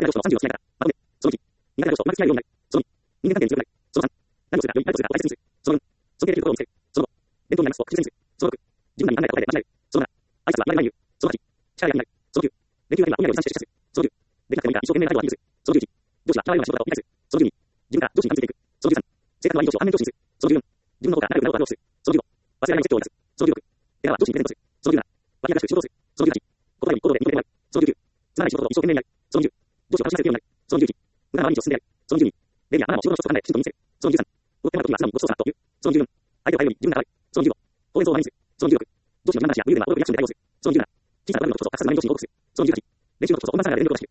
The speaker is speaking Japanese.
上昇の30をしないから、まとめ。その1、苦手な上昇をうまく付き合えるようになる。その2、人間関係に強くなる。その3、何をするか、良い態度をするかを大切にする。その4、尊敬できるところを見せる。その5、伝統になりますと口にする。その6、自分なりに考えたことで間違える。その7、挨拶は言われない理由。その8、力が気になる。その9、連休が今、運命を持参して出社する。その10、できなくてもいいから一生懸命な態度をアピールする。その11、上司は力が仕事だと理解する。その12、自分から上司に近づいていく。その13、性格の悪い上司を反面上司にする。その14、自分の方から仲良くなることを後押しする。その15、忘れられないセットを出す。その16、笑顔は上司にプレゼントする。その17、脇役らしく仕事をする。その18、言葉に行動で認めてもらう。その19、つまらない仕事を一生懸命にやる。その20、上司を楽しませるようになる。その21、無駄な毎日を進んでやる。その22、礼儀やマナーも仕事の一つと考えきちんと見せる。その23、おってもらう時には素直にごちそうさまと言う。その24、相手を変えるより自分が変わる。その25、当然像を前にする。その26、上司の言い回しや無理なおよびリアクションで対応する。その27、小さな悪いことこそ隠さず何上司に報告する。その28、練習のことこそ本番さながら連絡を出し